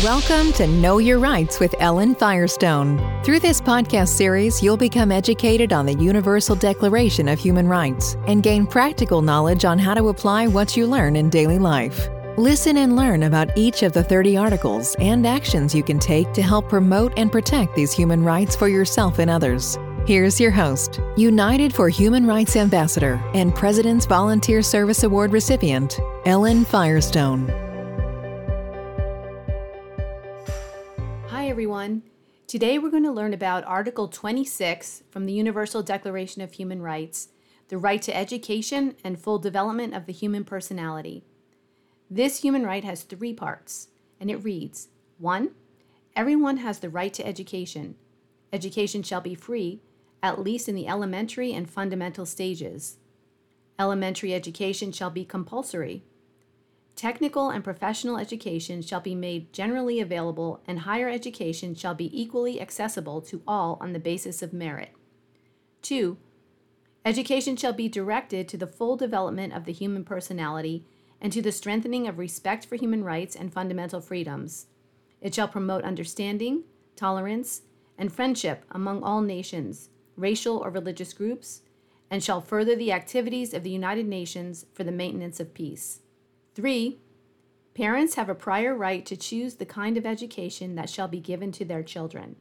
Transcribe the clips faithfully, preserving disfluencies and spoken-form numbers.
Welcome to Know Your Rights with Ellen Firestone. Through this podcast series, you'll become educated on the Universal Declaration of Human Rights and gain practical knowledge on how to apply what you learn in daily life. Listen and learn about each of the thirty articles and actions you can take to help promote and protect these human rights for yourself and others. Here's your host, United for Human Rights Ambassador and President's Volunteer Service Award recipient, Ellen Firestone. Hi everyone. Today we're going to learn about Article twenty-six from the Universal Declaration of Human Rights, the right to education and full development of the human personality. This human right has three parts, and it reads, one. Everyone has the right to education. Education shall be free, at least in the elementary and fundamental stages. Elementary education shall be compulsory. Technical and professional education shall be made generally available, and higher education shall be equally accessible to all on the basis of merit. two. Education shall be directed to the full development of the human personality and to the strengthening of respect for human rights and fundamental freedoms. It shall promote understanding, tolerance, and friendship among all nations, racial or religious groups, and shall further the activities of the United Nations for the maintenance of peace. three. Parents have a prior right to choose the kind of education that shall be given to their children.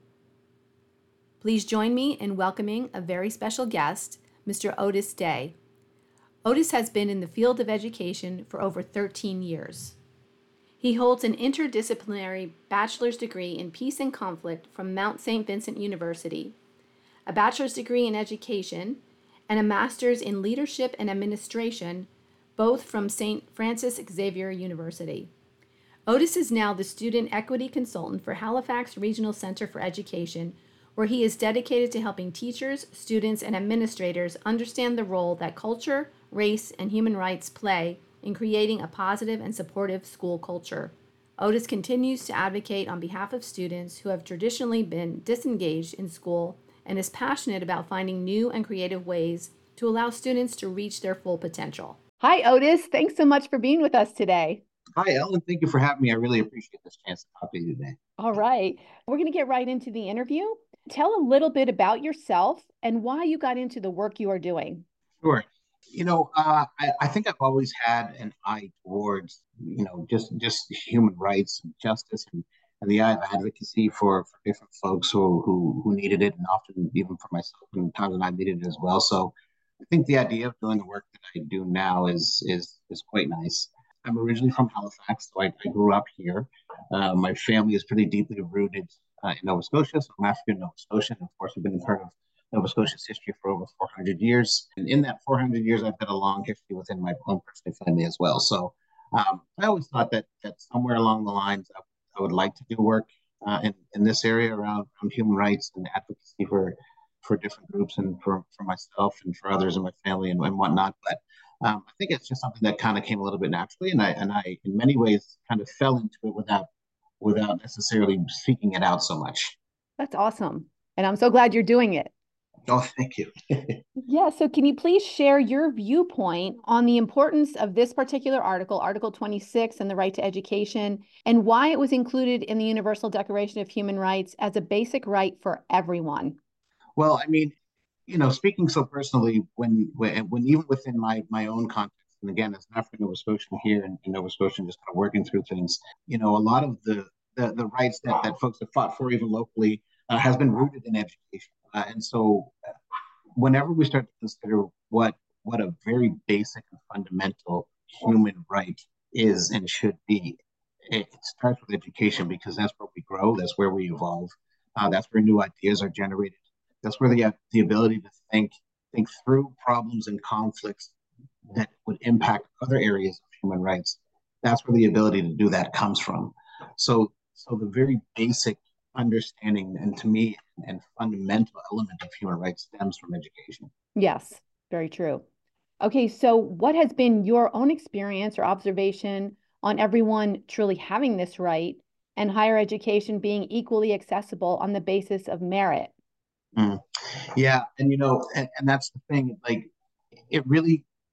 Please join me in welcoming a very special guest, Mister Otis Day. Otis has been in the field of education for over thirteen years. He holds an interdisciplinary bachelor's degree in peace and conflict from Mount Saint Vincent University, a bachelor's degree in education, and a master's in leadership and administration, both from Saint Francis Xavier University. Otis is now the student equity consultant for Halifax Regional Center for Education, where he is dedicated to helping teachers, students, and administrators understand the role that culture, race, and human rights play in creating a positive and supportive school culture. Otis continues to advocate on behalf of students who have traditionally been disengaged in school and is passionate about finding new and creative ways to allow students to reach their full potential. Hi, Otis. Thanks so much for being with us today. Hi, Ellen. Thank you for having me. I really appreciate this chance to talk to you today. All right. We're going to get right into the interview. Tell a little bit about yourself and why you got into the work you are doing. Sure. You know, uh, I, I think I've always had an eye towards, you know, just, just human rights and justice and, and the eye of advocacy for, for different folks who, who, who needed it, and often even for myself and times when I needed it as well. So I think the idea of doing the work that I do now is is is quite nice. I'm originally from Halifax, so I, I grew up here. Uh, my family is pretty deeply rooted uh, in Nova Scotia, so I'm African Nova Scotian. Of course, we've been part of Nova Scotia's history for over four hundred years. And in that four hundred years, I've got a long history within my own personal family as well. So um, I always thought that that somewhere along the lines, I, I would like to do work uh, in, in this area around, around human rights and advocacy for for different groups and for, for myself and for others in my family and, and whatnot. But um, I think it's just something that kind of came a little bit naturally. And I, and I, in many ways, kind of fell into it without, without necessarily seeking it out so much. That's awesome. And I'm so glad you're doing it. Oh, thank you. Yeah. So can you please share your viewpoint on the importance of this particular article, Article twenty-six, and the right to education, and why it was included in the Universal Declaration of Human Rights as a basic right for everyone? Well, I mean, you know, speaking so personally, when when, when even within my my own context, and again, as an African Nova Scotian here in, in Nova Scotia, just kind of working through things, you know, a lot of the the, the rights that, that folks have fought for, even locally, uh, has been rooted in education. Uh, and so, uh, whenever we start to consider what what a very basic and fundamental human right is and should be, it, it starts with education, because that's where we grow, that's where we evolve, uh, that's where new ideas are generated. That's where the, the ability to think think through problems and conflicts that would impact other areas of human rights. That's where the ability to do that comes from. So, so the very basic understanding, and to me, and fundamental element of human rights stems from education. Yes, very true. Okay, so what has been your own experience or observation on everyone truly having this right and higher education being equally accessible on the basis of merit? Mm. Yeah, and you know, and, and that's the thing. Like, it really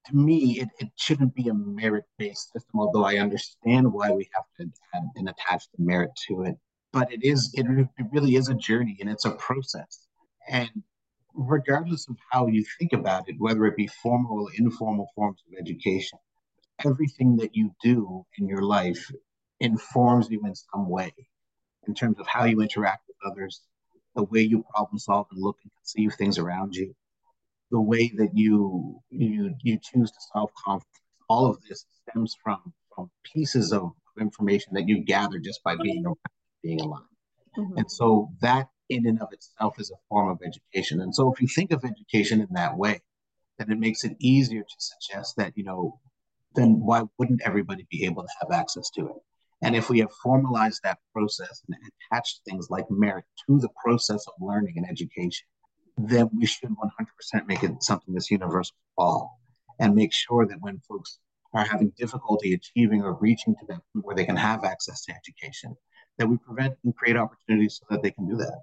to me, it, it shouldn't be a merit-based system, although I understand why we have to add and attach the merit to it. But it is, it, it really is a journey and it's a process. And regardless of how you think about it, whether it be formal or informal forms of education, everything that you do in your life informs you in some way in terms of how you interact with others, the way you problem solve and look and conceive things around you, the way that you you you choose to solve conflict. All of this stems from from pieces of information that you gather just by being around, being alive. Mm-hmm. And so that in and of itself is a form of education. And so if you think of education in that way, then it makes it easier to suggest that, you know, then why wouldn't everybody be able to have access to it? And if we have formalized that process and attached things like merit to the process of learning and education, then we should one hundred percent make it something that's universal for all, and make sure that when folks are having difficulty achieving or reaching to that point where they can have access to education, that we prevent and create opportunities so that they can do that.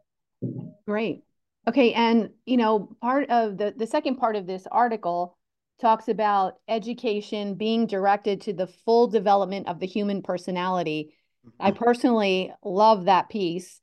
Great. Okay. And, you know, part of the, the second part of this article talks about education being directed to the full development of the human personality. Mm-hmm. I personally love that piece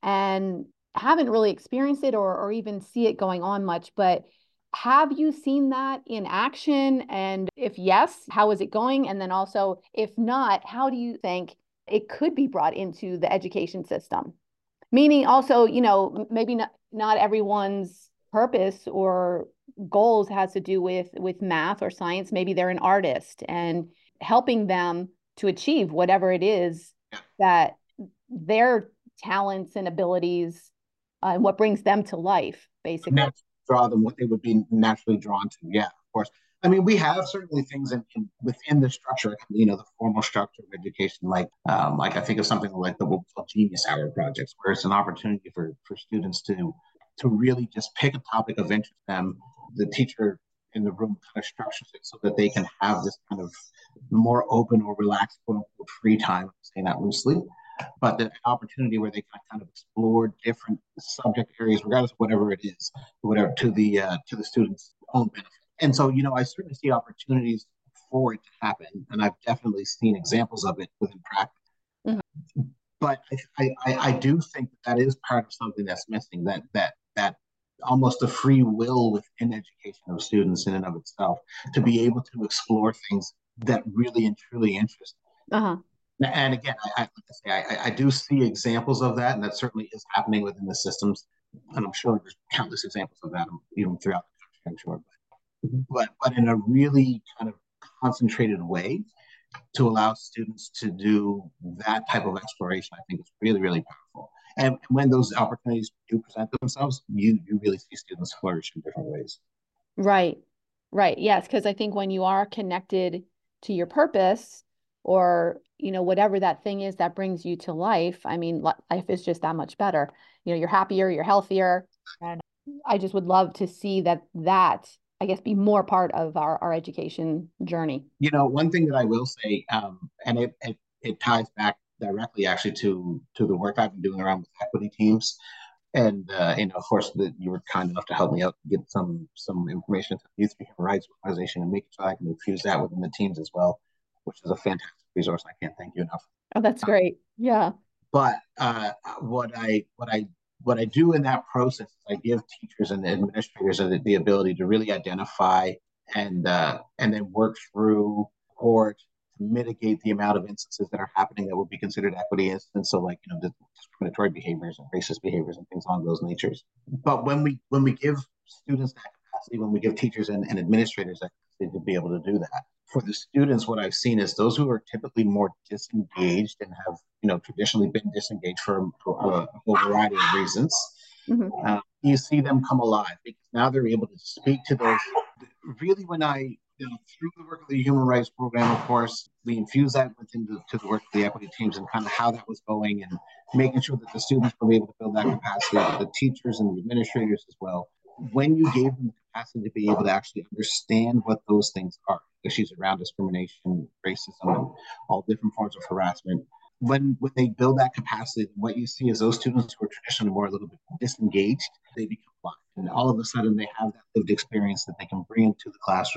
and haven't really experienced it or, or even see it going on much, but have you seen that in action? And if yes, how is it going? And then also, if not, how do you think it could be brought into the education system? Meaning also, you know, maybe not, not everyone's purpose or goals has to do with, with math or science. Maybe they're an artist and helping them to achieve whatever it is that their talents and abilities uh, and what brings them to life, basically. Naturally draw them what they would be naturally drawn to. Yeah, of course. I mean, we have certainly things in, in within the structure, you know, the formal structure of education, like um, like I think of something like the what we call Genius Hour projects, where it's an opportunity for, for students to to really just pick a topic of interest to them. The teacher in the room kind of structures it so that they can have this kind of more open or relaxed, quote unquote, free time, saying that loosely, but the opportunity where they can kind of explore different subject areas, regardless of whatever it is, whatever to the uh, to the students' own benefit. And so, you know, I certainly see opportunities for it to happen, and I've definitely seen examples of it within practice. Mm-hmm. But I, I, I do think that, that is part of something that's missing. That that that almost a free will within education of students in and of itself to be able to explore things that really and truly interest them. Uh-huh. And again, I, I, like I, say, I, I do see examples of that, and that certainly is happening within the systems. And I'm sure there's countless examples of that, even throughout the country, I'm sure. But, but, but in a really kind of concentrated way to allow students to do that type of exploration, I think is really, really powerful. And when those opportunities do present themselves, you, you really see students flourish in different ways. Right, right. Yes, because I think when you are connected to your purpose, or, you know, whatever that thing is that brings you to life, I mean, life is just that much better. You know, you're happier, you're healthier. And I just would love to see that, that, I guess, be more part of our, our education journey. You know, one thing that I will say, um, and it, it, it ties back directly actually to, to the work I've been doing around with equity teams. And, uh, and of course, the, you were kind enough to help me out to get some, some information to the Youth Human Rights Organization and make sure I can infuse that within the teams as well, which is a fantastic resource. I can't thank you enough. Oh, that's great. Yeah. But uh, what I what I what I do in that process is I give teachers and administrators the, the ability to really identify and uh, and then work through or to mitigate the amount of instances that are happening that would be considered equity incidents. So, like, you know, discriminatory behaviors and racist behaviors and things along those natures. But when we when we give students that capacity, when we give teachers and, and administrators that capacity to be able to do that, for the students, what I've seen is those who are typically more disengaged and have, you know, traditionally been disengaged for, for a whole variety of reasons, mm-hmm. uh, you see them come alive because now they're able to speak to those. Really, when I, you know, through the work of the Human Rights Program, of course, we infuse that within the, to the work of the equity teams and kind of how that was going and making sure that the students were able to build that capacity, the teachers and the administrators as well. When you gave them the capacity to be able to actually understand what those things are, issues around discrimination, racism, and all different forms of harassment, when when they build that capacity, what you see is those students who are traditionally more a little bit disengaged, they become alive. And all of a sudden they have that lived experience that they can bring into the classrooms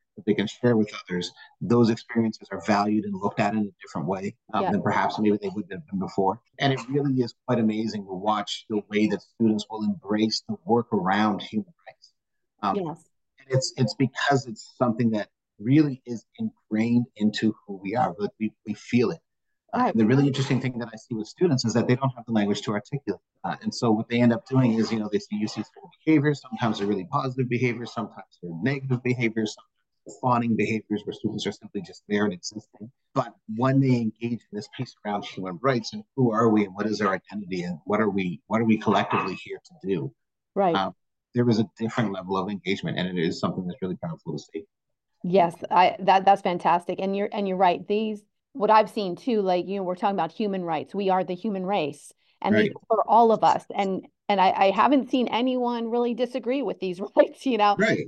that they can share with others, those experiences are valued and looked at in a different way um, Yeah. than perhaps maybe they would have been before. And it really is quite amazing to watch the way that students will embrace the work around human rights. Um, Yes. and it's it's because it's something that really is ingrained into who we are. Like we, we feel it. Uh, Right. and the really interesting thing that I see with students is that they don't have the language to articulate. Uh, and so what they end up doing is, you know, they see you see certain behaviors. Sometimes they're really positive behaviors. Sometimes they're negative behaviors. Sometimes they're fawning behaviors where students are simply just there and existing. But when they engage in this piece around human rights and who are we and what is our identity and what are we what are we collectively here to do, Right. um, there is a different level of engagement, and it is something that's really powerful to see. Yes, I that that's fantastic. And you're and you're right. These what I've seen too, like, you know, we're talking about human rights. We are the human race. And these Right. are for all of us. And and I, I haven't seen anyone really disagree with these rights, you know. Right.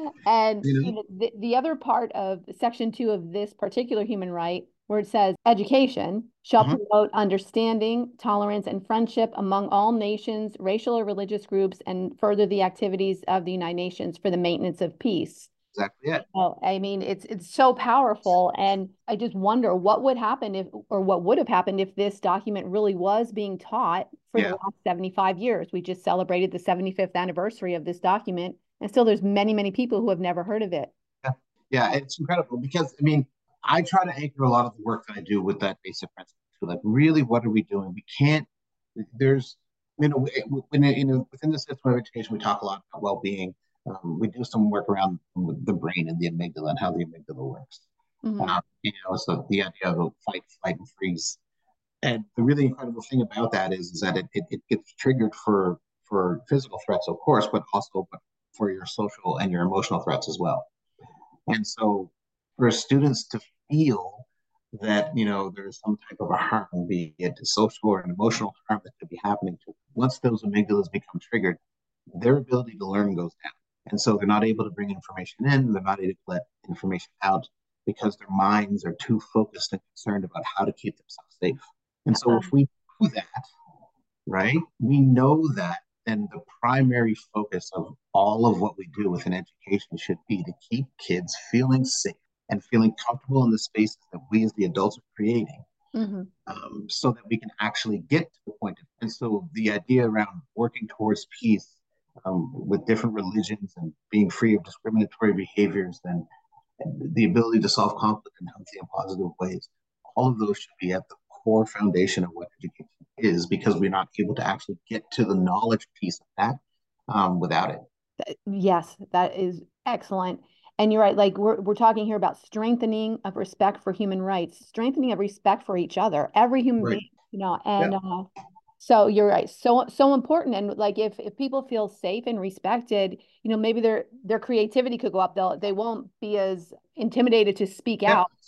And You you know. know, the, the other part of section two of this particular human right, where it says education shall Mhm. promote understanding, tolerance, and friendship among all nations, racial or religious groups, and further the activities of the United Nations for the maintenance of peace. Exactly it. Oh, I mean, it's it's so powerful, and I just wonder what would happen if, or what would have happened if this document really was being taught for the Yeah. last seventy-five years. We just celebrated the seventy-fifth anniversary of this document, and still there's many, many people who have never heard of it. Yeah. Yeah. It's incredible because I mean, I try to anchor a lot of the work that I do with that basic principle. So, like, really, what are we doing? We can't. There's, you know, when you know, within the system of education, we talk a lot about well-being. Um, we do some work around the brain and the amygdala and how the amygdala works. Mhm. Um, you know, so the idea of fight, flight, and freeze. And the really incredible thing about that is, is that it, it, it gets triggered for for physical threats, of course, but also for your social and your emotional threats as well. And so for students to feel that, you know, there's some type of a harm, be it a social or an emotional harm that could be happening to them, once those amygdalas become triggered, their ability to learn goes down. And so they're not able to bring information in, they're not able to let information out because their minds are too focused and concerned about how to keep themselves safe. And so if Um, we do that, right, we know that then the primary focus of all of what we do within education should be to keep kids feeling safe and feeling comfortable in the spaces that we as the adults are creating, mhm. um, so that we can actually get to the point. Of, and so the idea around working towards peace um, with different religions and being free of discriminatory behaviors and, and the ability to solve conflict in healthy and positive ways, all of those should be at the core foundation of what education is, because we're not able to actually get to the knowledge piece of that um, without it. Yes, that is excellent. And you're right, like we're we're talking here about strengthening of respect for human rights, strengthening of respect for each other, every human Right. being, you know, Yeah. and uh, so you're right, so so important. And like if if people feel safe and respected, you know, maybe their their creativity could go up. They'll they won't be as intimidated to speak Yeah. out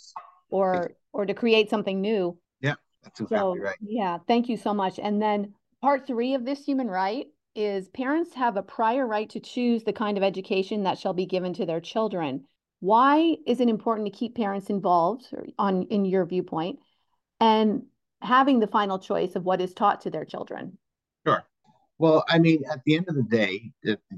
or or to create something new. Yeah. That's exactly So, right. yeah, thank you so much. And then part three of this human right is parents have a prior right to choose the kind of education that shall be given to their children. Why is it important to keep parents involved on in your viewpoint and having the final choice of what is taught to their children? Sure. Well, I mean, at the end of the day,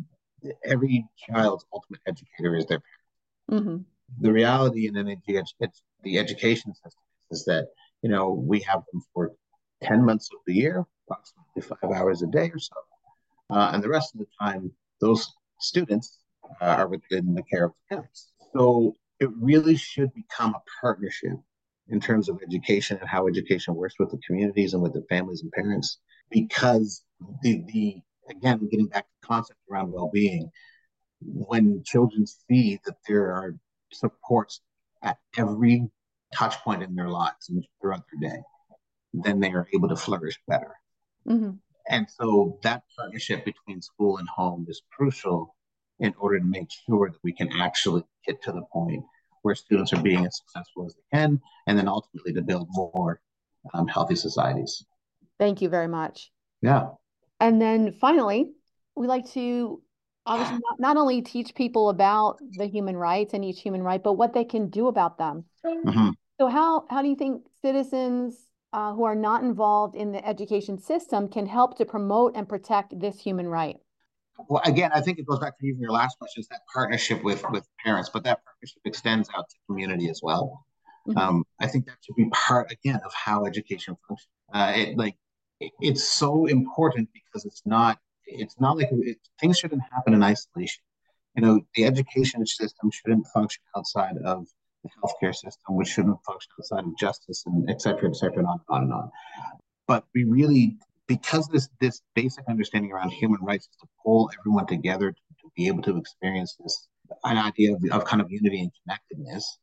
every child's ultimate educator is their parent. Hmm. The reality in an edu- the education system is that, you know, we have them for ten months of the year, approximately five hours a day or so. Uh, and the rest of the time, those students uh, are within the care of the parents. So it really should become a partnership in terms of education and how education works with the communities and with the families and parents. Because the, the again, getting back to the concept around well-being, when children see that there are supports at every touch point in their lives and throughout their day, then they are able to flourish better. Hmm. And so that partnership between school and home is crucial in order to make sure that we can actually get to the point where students are being as successful as they can, and then ultimately to build more um, healthy societies. Thank you very much. Yeah. And then finally, we like to obviously not, not only teach people about the human rights and each human right, but what they can do about them. Mm-hmm. So how how do you think citizens uh, who are not involved in the education system can help to promote and protect this human right? Well, again, I think it goes back to even your last question, is that partnership with with parents, but that partnership extends out to community as well. Mm-hmm. Um, I think that should be part again of how education functions. Uh, it like it, it's so important because it's not it's not like it, things shouldn't happen in isolation. You know, the education system shouldn't function outside of the healthcare system, which shouldn't function outside of justice, and et cetera, et cetera, and on and on and on. But we really, because this this basic understanding around human rights is to pull everyone together to, to be able to experience this an idea of, of kind of unity and connectedness,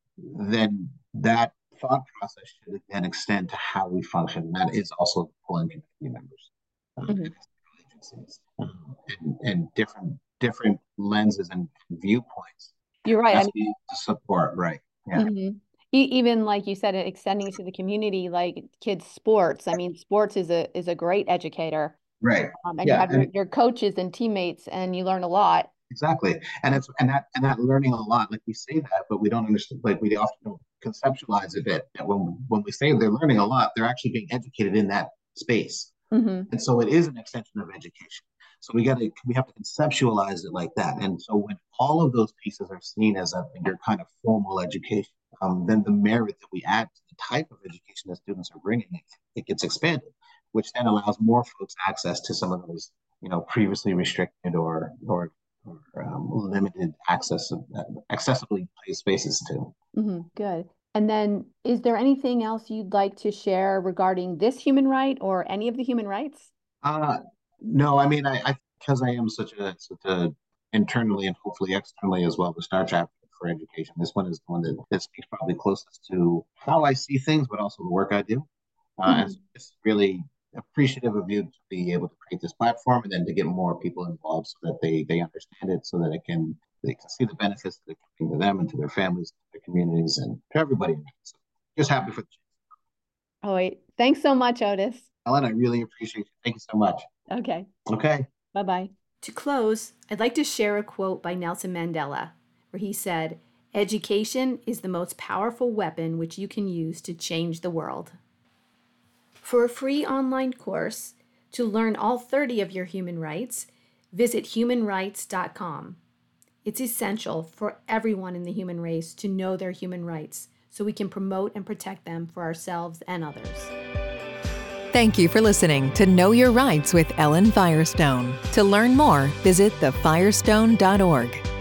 then that thought process should then extend to how we function. And that is also pulling community members, um, mm-hmm. agencies, um, and, and different different lenses and viewpoints. You're right. I mean, to support, right? Yeah. Mm-hmm. Even like you said, extending to the community, like kids' sports. I mean, sports is a is a great educator, right? Um, and yeah. you have your, your coaches and teammates, and you learn a lot. Exactly, and it's and that and that learning a lot. Like we say that, but we don't understand. Like we often don't conceptualize a bit. And when when we say they're learning a lot, they're actually being educated in that space, mm-hmm. and so it is an extension of education. So we got to we have to conceptualize it like that. And so when all of those pieces are seen as a your kind of formal education, um, then the merit that we add to the type of education that students are bringing, it, it gets expanded, which then allows more folks access to some of those, you know, previously restricted or or, or um, limited access of uh, accessibly placed spaces too. Mm-hmm. Good. And then, is there anything else you'd like to share regarding this human right or any of the human rights? Uh, no, I mean, I, I because I am such a such a internally and hopefully externally as well, the Star Chapter for Education. This one is the one that, that speaks probably closest to how I see things, but also the work I do. Uh, mm-hmm. And so it's really appreciative of you to be able to create this platform and then to get more people involved so that they they understand it, so that it can they can see the benefits that it can bring to them and to their families, to their communities, and to everybody. So just happy for the chance. Oh, wait. Thanks so much, Otis. Ellen, I really appreciate you. Thank you so much. Okay. Okay. Bye-bye. To close, I'd like to share a quote by Nelson Mandela, where he said, "Education is the most powerful weapon which you can use to change the world." For a free online course to learn all thirty of your human rights, visit human rights dot com. It's essential for everyone in the human race to know their human rights so we can promote and protect them for ourselves and others. Thank you for listening to Know Your Rights with Ellen Firestone. To learn more, visit the firestone dot org.